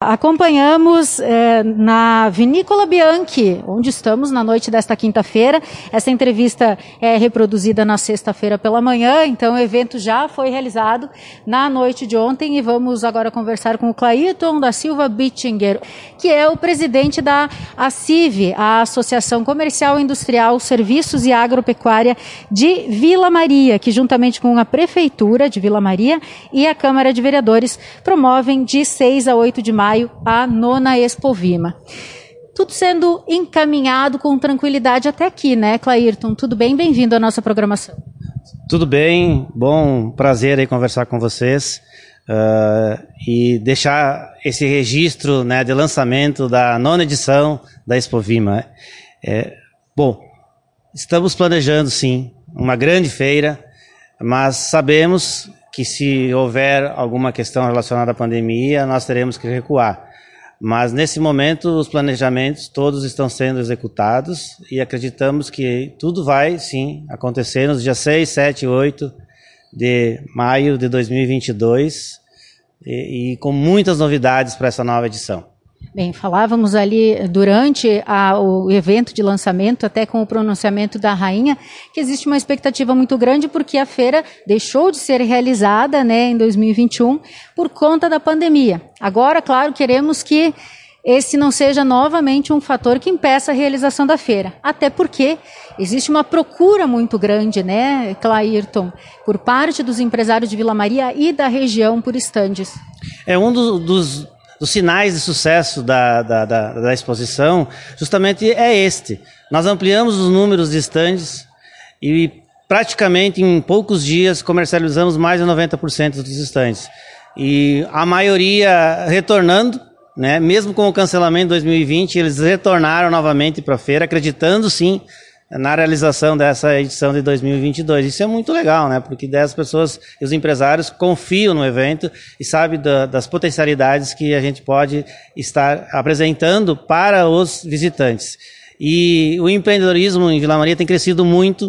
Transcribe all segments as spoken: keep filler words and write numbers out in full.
Acompanhamos eh, na Vinícola Bianchi, onde estamos na noite desta quinta-feira. Essa entrevista é reproduzida na sexta-feira pela manhã, então o evento já foi realizado na noite de ontem e vamos agora conversar com o Clairton da Silva Bittinger, que é o presidente da ACIV, a Associação Comercial, Industrial, Serviços e Agropecuária de Vila Maria, que juntamente com a Prefeitura de Vila Maria e a Câmara de Vereadores promovem de seis a oito de maio a nona Expovima. Tudo sendo encaminhado com tranquilidade até aqui, né, Clairton? Tudo bem? Bem-vindo à nossa programação. Tudo bem, bom prazer aí conversar com vocês uh, e deixar esse registro, né, de lançamento da nona edição da Expovima. É, bom, estamos planejando sim uma grande feira, mas sabemos que se houver alguma questão relacionada à pandemia, nós teremos que recuar. Mas nesse momento os planejamentos todos estão sendo executados e acreditamos que tudo vai sim acontecer nos dias seis, sete e oito de maio de dois mil e vinte e dois e, e com muitas novidades para essa nova edição. Bem, falávamos ali durante a, o evento de lançamento, até com o pronunciamento da rainha, que existe uma expectativa muito grande porque a feira deixou de ser realizada, né, em dois mil e vinte e um por conta da pandemia. Agora, claro, queremos que esse não seja novamente um fator que impeça a realização da feira. Até porque existe uma procura muito grande, né, Clairton, por parte dos empresários de Vila Maria e da região por estandes. É um do, dos... Os sinais de sucesso da, da, da, da exposição justamente é este. Nós ampliamos os números de estandes e praticamente em poucos dias comercializamos mais de noventa por cento dos estandes. E a maioria retornando, né, mesmo com o cancelamento de dois mil e vinte, eles retornaram novamente para a feira, acreditando sim na realização dessa edição de dois mil e vinte e dois. Isso é muito legal, né? Porque dez pessoas e os empresários confiam no evento e sabem da, das potencialidades que a gente pode estar apresentando para os visitantes. E o empreendedorismo em Vila Maria tem crescido muito.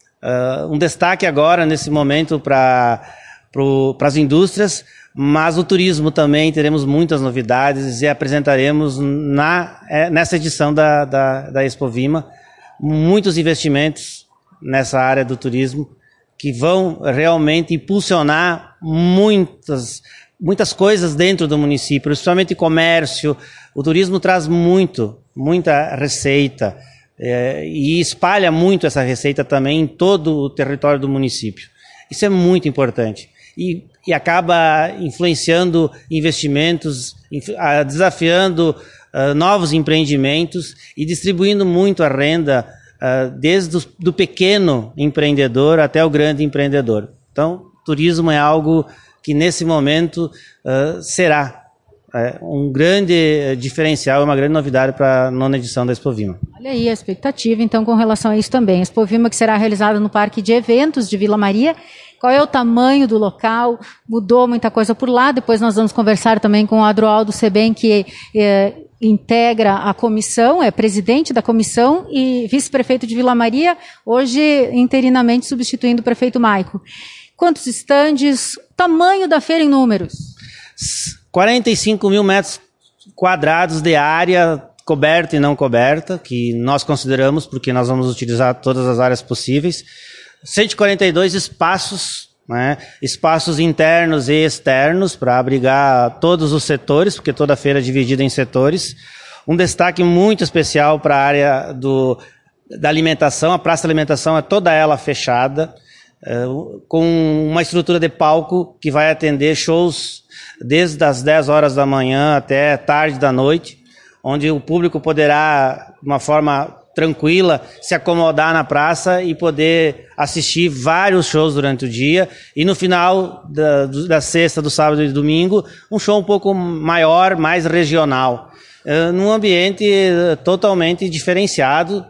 Uh, um destaque agora, nesse momento, para para as indústrias, mas o turismo também teremos muitas novidades e apresentaremos na, nessa edição da, da, da Expovima muitos investimentos nessa área do turismo que vão realmente impulsionar muitas, muitas coisas dentro do município, principalmente comércio. O turismo traz muito, muita receita é, e espalha muito essa receita também em todo o território do município. Isso é muito importante e, e acaba influenciando investimentos, desafiando Uh, novos empreendimentos e distribuindo muito a renda uh, desde o do pequeno empreendedor até o grande empreendedor. Então, turismo é algo que nesse momento uh, será uh, um grande diferencial, uma grande novidade para a nona edição da Expovima. Olha aí a expectativa, então, com relação a isso também. A Expovima que será realizada no Parque de Eventos de Vila Maria. Qual é o tamanho do local? Mudou muita coisa por lá. Depois nós vamos conversar também com o Adroaldo Sebem, que é, integra a comissão, é presidente da comissão e vice-prefeito de Vila Maria, hoje interinamente substituindo o prefeito Maico. Quantos estandes? Tamanho da feira em números? quarenta e cinco mil metros quadrados de área coberta e não coberta, que nós consideramos, porque nós vamos utilizar todas as áreas possíveis. cento e quarenta e dois espaços, né, espaços internos e externos para abrigar todos os setores, porque toda a feira é dividida em setores. Um destaque muito especial para a área do, da alimentação. A praça de alimentação é toda ela fechada, é, com uma estrutura de palco que vai atender shows desde as dez horas da manhã até tarde da noite, onde o público poderá, de uma forma tranquila, se acomodar na praça e poder assistir vários shows durante o dia e no final da, da sexta, do sábado e do domingo, um show um pouco maior, mais regional, uh, num ambiente uh, totalmente diferenciado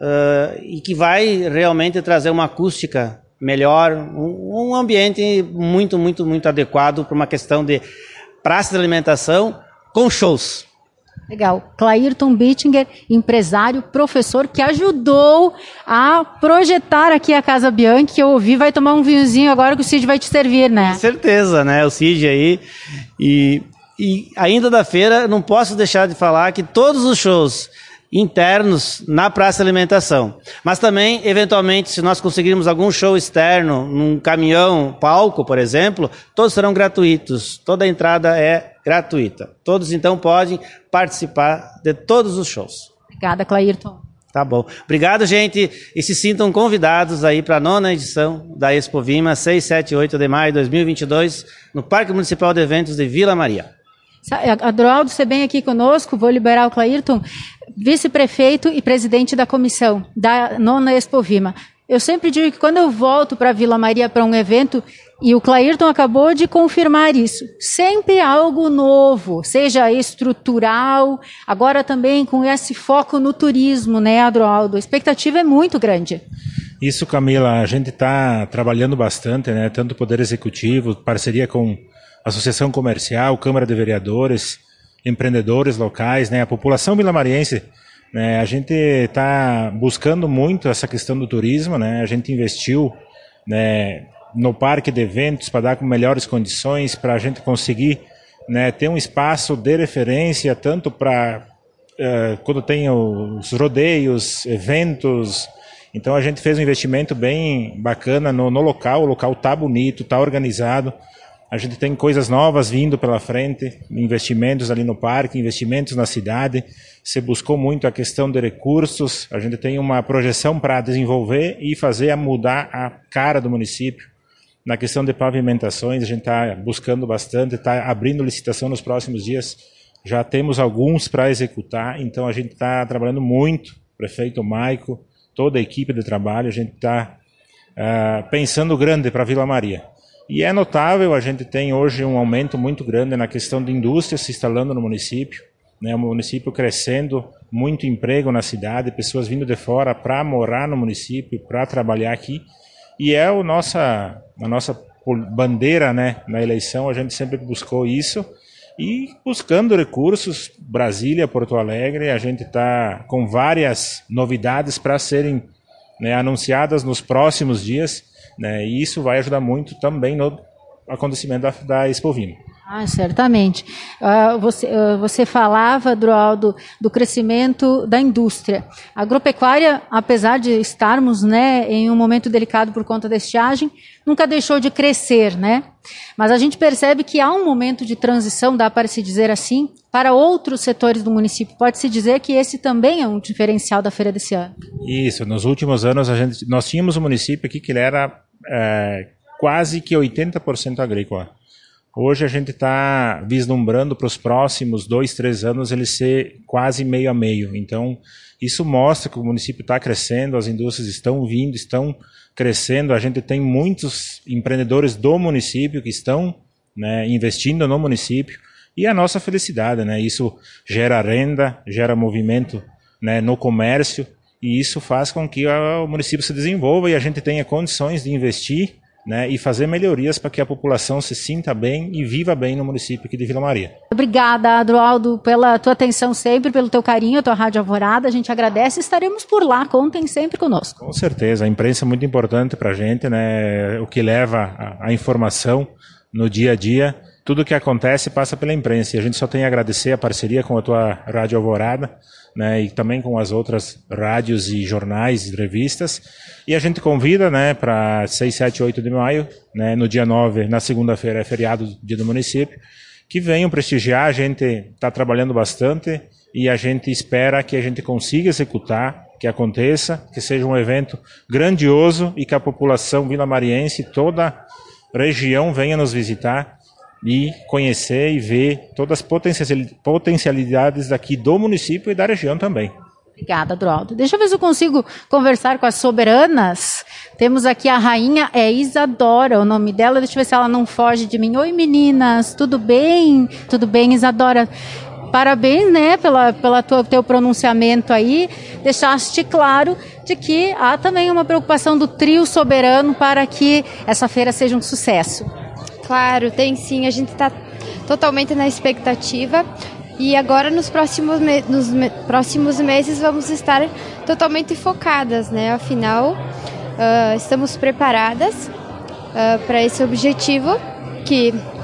uh, e que vai realmente trazer uma acústica melhor, um, um ambiente muito, muito, muito adequado para uma questão de praça de alimentação com shows. Legal. Clairton Bittinger, empresário, professor, que ajudou a projetar aqui a Casa Bianchi, que eu ouvi, vai tomar um vinhozinho agora que o Cid vai te servir, né? Com certeza, né? O Cid aí. E, E ainda da feira, não posso deixar de falar que todos os shows internos na praça de alimentação, mas também, eventualmente, se nós conseguirmos algum show externo, num caminhão, palco, por exemplo, todos serão gratuitos, toda a entrada é gratuita. Todos, então, podem participar de todos os shows. Obrigada, Clairton. Tá bom. Obrigado, gente, e se sintam convidados aí para a nona edição da Expo Vima, seis, sete e oito de maio de dois mil e vinte e dois, no Parque Municipal de Eventos de Vila Maria. Adroaldo, você bem aqui conosco, vou liberar o Clairton, vice-prefeito e presidente da comissão da nona Expo Vima. Eu sempre digo que quando eu volto para Vila Maria para um evento, e o Clairton acabou de confirmar isso, sempre algo novo, seja estrutural, agora também com esse foco no turismo, né, Adroaldo? A expectativa é muito grande. Isso, Camila, a gente está trabalhando bastante, né, tanto o Poder Executivo, parceria com Associação Comercial, Câmara de Vereadores, empreendedores locais, né, a população vilamariense, né, a gente está buscando muito essa questão do turismo, né, a gente investiu, né, no parque de eventos para dar com melhores condições, para a gente conseguir, né, ter um espaço de referência, tanto para uh, quando tem os rodeios, eventos. Então a gente fez um investimento bem bacana no, no local, o local está bonito, está organizado. A gente tem coisas novas vindo pela frente, investimentos ali no parque, investimentos na cidade. Se buscou muito a questão de recursos, a gente tem uma projeção para desenvolver e fazer a mudar a cara do município. Na questão de pavimentações, a gente está buscando bastante, está abrindo licitação nos próximos dias. Já temos alguns para executar, então a gente está trabalhando muito, prefeito Maico, toda a equipe de trabalho, a gente está uh, pensando grande para Vila Maria. E é notável, a gente tem hoje um aumento muito grande na questão de indústria se instalando no município, né, o município crescendo, muito emprego na cidade, pessoas vindo de fora para morar no município, para trabalhar aqui. E é o nossa, a nossa bandeira, né, na eleição, a gente sempre buscou isso. E buscando recursos, Brasília, Porto Alegre, a gente está com várias novidades para serem, né, anunciadas nos próximos dias. Né, e isso vai ajudar muito também no acontecimento da, da Expo Vima. Ah, certamente. Uh, você, uh, você falava, Adroaldo, do crescimento da indústria. A agropecuária, apesar de estarmos, né, em um momento delicado por conta da estiagem, nunca deixou de crescer, né? Mas a gente percebe que há um momento de transição, dá para se dizer assim, para outros setores do município. Pode-se dizer que esse também é um diferencial da feira desse ano. Isso, nos últimos anos a gente, nós tínhamos um município aqui que ele era é, quase que oitenta por cento agrícola. Hoje a gente está vislumbrando para os próximos dois, três anos ele ser quase meio a meio. Então, isso mostra que o município está crescendo, as indústrias estão vindo, estão crescendo. A gente tem muitos empreendedores do município que estão, né, investindo no município. E a nossa felicidade, né? Isso gera renda, gera movimento, né, no comércio. E isso faz com que o município se desenvolva e a gente tenha condições de investir, né, e fazer melhorias para que a população se sinta bem e viva bem no município aqui de Vila Maria. Obrigada, Adroaldo, pela tua atenção sempre, pelo teu carinho, a tua Rádio Alvorada. A gente agradece e estaremos por lá. Contem sempre conosco. Com certeza. A imprensa é muito importante para a gente, né, o que leva a, a informação no dia a dia. Tudo que acontece passa pela imprensa. E a gente só tem a agradecer a parceria com a tua Rádio Alvorada, né, e também com as outras rádios e jornais e revistas. E a gente convida, né, para seis, sete, oito de maio, né, no dia nove, na segunda-feira, é feriado, dia do município, que venham prestigiar. A gente está trabalhando bastante e a gente espera que a gente consiga executar, que aconteça, que seja um evento grandioso e que a população vilamariense, toda a região, venha nos visitar e conhecer e ver todas as potencialidades daqui do município e da região também. Obrigada, Adroaldo. Deixa eu ver se eu consigo conversar com as soberanas. Temos aqui a rainha, é Isadora, o nome dela. Deixa eu ver se ela não foge de mim. Oi, meninas, tudo bem? Tudo bem, Isadora? Parabéns, né, pela, pela tua, teu pronunciamento aí. Deixaste claro de que há também uma preocupação do trio soberano para que essa feira seja um sucesso. Claro, tem sim. A gente está totalmente na expectativa. E agora, nos próximos, me- nos me- próximos meses, vamos estar totalmente focadas, né? Afinal, uh, estamos preparadas uh, para esse objetivo, que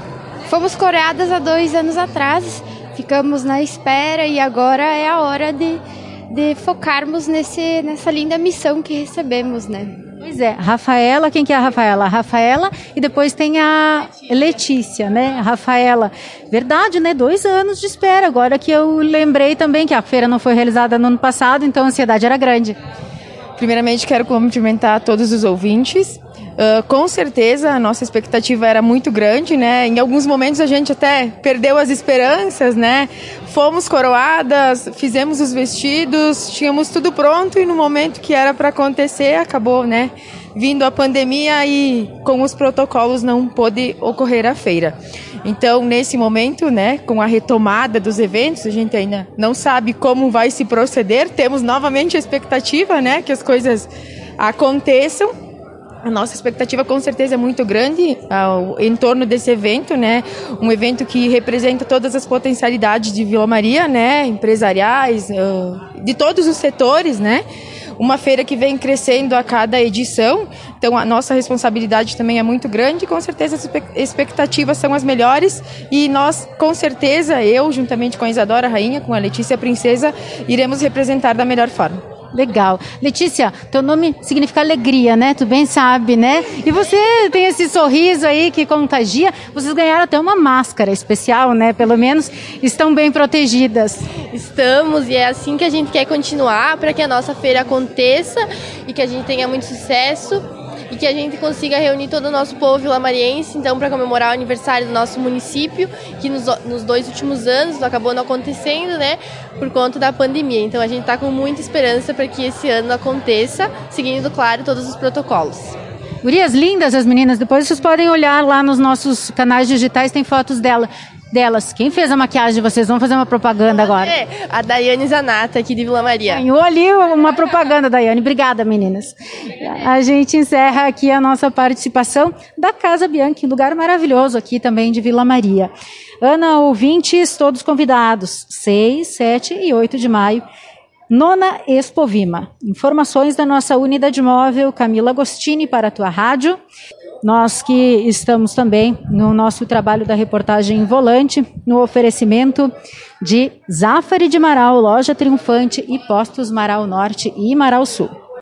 Fomos coroadas há dois anos atrás, ficamos na espera e agora é a hora de, de focarmos nesse, nessa linda missão que recebemos, né? Pois é, Rafaela, quem que é a Rafaela? A Rafaela e depois tem a Letícia, né? A Rafaela, verdade, né? Dois anos de espera, agora que eu lembrei também que a feira não foi realizada no ano passado, então a ansiedade era grande. Primeiramente, quero cumprimentar todos os ouvintes. Uh, com certeza, a nossa expectativa era muito grande, né? Em alguns momentos a gente até perdeu as esperanças, né? Fomos coroadas, fizemos os vestidos, tínhamos tudo pronto e no momento que era para acontecer, acabou, né? Vindo a pandemia e com os protocolos não pôde ocorrer a feira. Então, nesse momento, né, com a retomada dos eventos, a gente ainda não sabe como vai se proceder, temos novamente a expectativa, né, que as coisas aconteçam. A nossa expectativa com certeza é muito grande ao, em torno desse evento, né? Um evento que representa todas as potencialidades de Vila Maria, né? Empresariais, uh, de todos os setores, né? Uma feira que vem crescendo a cada edição, então a nossa responsabilidade também é muito grande e com certeza as expectativas são as melhores e nós, com certeza, eu, juntamente com a Isadora Rainha, com a Letícia Princesa, iremos representar da melhor forma. Legal. Letícia, teu nome significa alegria, né? Tu bem sabe, né? E você tem esse sorriso aí que contagia. Vocês ganharam até uma máscara especial, né? Pelo menos estão bem protegidas. Estamos, e é assim que a gente quer continuar para que a nossa feira aconteça e que a gente tenha muito sucesso e que a gente consiga reunir todo o nosso povo vilamariense, então, para comemorar o aniversário do nosso município, que nos, nos dois últimos anos acabou não acontecendo, né, por conta da pandemia. Então, a gente está com muita esperança para que esse ano aconteça, seguindo, claro, todos os protocolos. Gurias lindas, as meninas, depois vocês podem olhar lá nos nossos canais digitais, tem fotos dela. Delas. Quem fez a maquiagem de vocês? Vamos fazer uma propaganda agora. É, a Daiane Zanata, aqui de Vila Maria. Ganhou ali uma propaganda, Daiane. Obrigada, meninas. A gente encerra aqui a nossa participação da Casa Bianchi, um lugar maravilhoso aqui também de Vila Maria. Ana, ouvintes, todos convidados. seis, sete e oito de maio. Nona Expo Vima. Informações da nossa unidade móvel, Camila Agostini, para a tua rádio. Nós que estamos também no nosso trabalho da reportagem em volante, no oferecimento de Zafari de Marau, Loja Triunfante e Postos Marau Norte e Marau Sul.